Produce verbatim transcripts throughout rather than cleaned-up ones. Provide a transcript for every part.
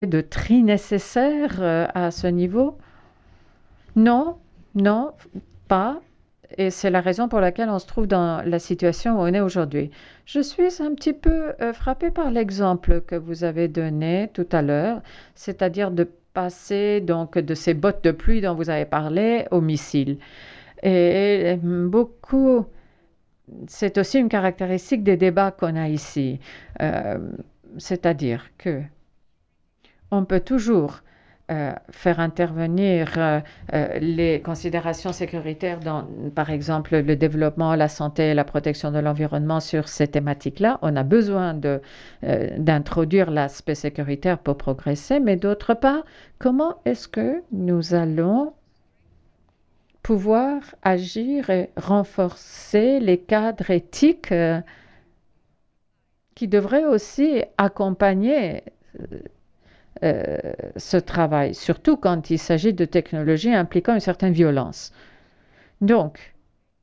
de tri nécessaire euh, à ce niveau? Non, non, pas. Et c'est la raison pour laquelle on se trouve dans la situation où on est aujourd'hui. Je suis un petit peu euh, frappée par l'exemple que vous avez donné tout à l'heure, c'est-à-dire de passer donc de ces bottes de pluie dont vous avez parlé aux missiles. Et, et beaucoup, c'est aussi une caractéristique des débats qu'on a ici, Euh, c'est-à-dire que on peut toujours euh, faire intervenir euh, euh, les considérations sécuritaires dans, par exemple, le développement, la santé et la protection de l'environnement sur ces thématiques-là. On a besoin de, euh, d'introduire l'aspect sécuritaire pour progresser, mais d'autre part, comment est-ce que nous allons pouvoir agir et renforcer les cadres éthiques euh, qui devraient aussi accompagner euh, ce travail, surtout quand il s'agit de technologies impliquant une certaine violence. Donc,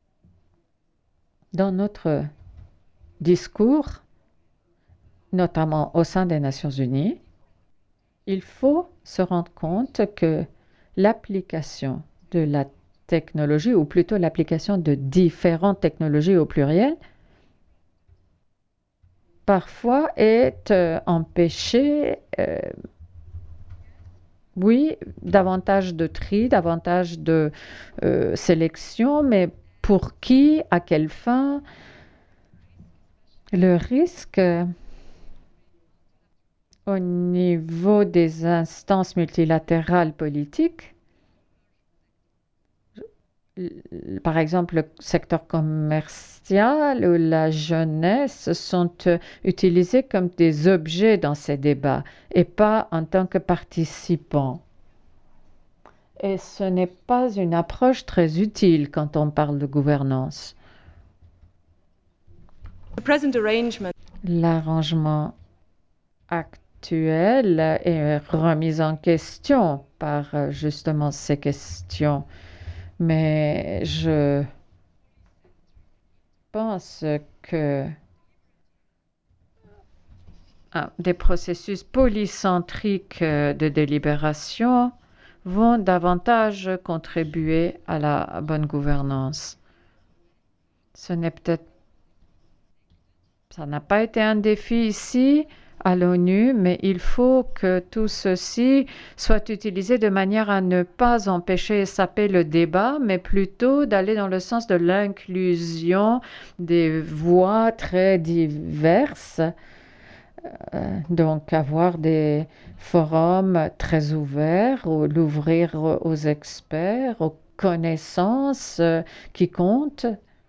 dans notre discours, notamment au sein des Nations Unies, il faut se rendre compte que l'application de la technologie, ou plutôt l'application de différentes technologies au pluriel, parfois est euh, empêchée, euh, oui, davantage de tri, davantage de euh, sélection, mais pour qui, à quelle fin? Le risque euh, au niveau des instances multilatérales politiques, l- par exemple le secteur commercial ou la jeunesse, sont euh, utilisés comme des objets dans ces débats et pas en tant que participants. Et ce n'est pas une approche très utile quand on parle de gouvernance. L'arrangement actuel est remis en question par euh, justement ces questions. Mais je pense que ah, des processus polycentriques euh, de délibération vont davantage contribuer à la bonne gouvernance. Ce n'est peut-être, ça n'a pas été un défi ici à l'ONU, mais il faut que tout ceci soit utilisé de manière à ne pas empêcher et saper le débat, mais plutôt d'aller dans le sens de l'inclusion des voix très diverses. Euh, donc avoir des forums très ouverts, ou l'ouvrir aux experts, aux connaissances euh, qui comptent.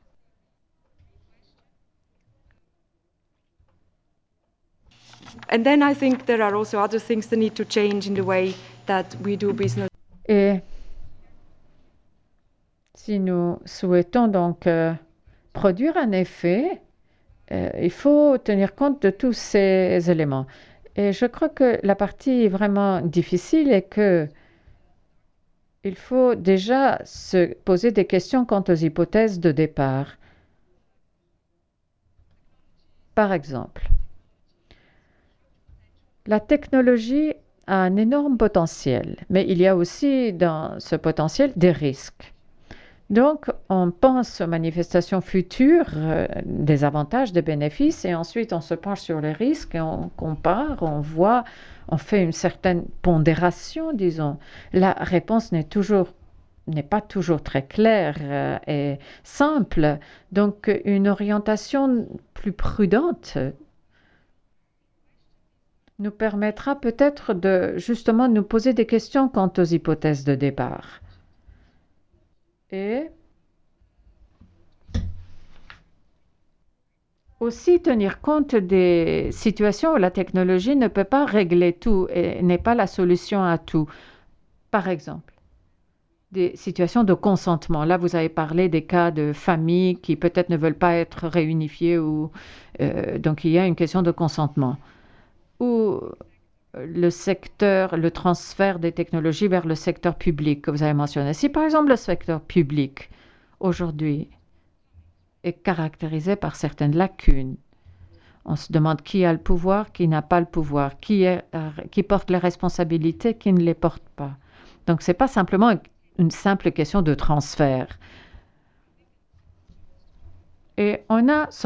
And then I think there are also other things that need to change in the way that we do business. Et si nous souhaitons donc euh, produire un effet, euh, il faut tenir compte de tous ces éléments. Et je crois que la partie vraiment difficile est que il faut déjà se poser des questions quant aux hypothèses de départ. Par exemple, la technologie a un énorme potentiel, mais il y a aussi dans ce potentiel des risques. Donc, on pense aux manifestations futures, euh, des avantages, des bénéfices, et ensuite on se penche sur les risques et on compare, on voit, on fait une certaine pondération, disons. La réponse n'est toujours n'est pas toujours très claire euh, et simple. Donc, une orientation plus prudente nous permettra peut-être de justement nous poser des questions quant aux hypothèses de départ. Et aussi tenir compte des situations où la technologie ne peut pas régler tout et n'est pas la solution à tout. Par exemple, des situations de consentement. Là, vous avez parlé des cas de familles qui peut-être ne veulent pas être réunifiées ou euh, donc il y a une question de consentement. Ou le secteur, le transfert des technologies vers le secteur public que vous avez mentionné. Si par exemple le secteur public aujourd'hui est caractérisé par certaines lacunes, On se demande qui a le pouvoir, qui n'a pas le pouvoir, qui, est, euh, qui porte les responsabilités, qui ne les porte pas. Donc, ce n'est pas simplement une simple question de transfert. Et on a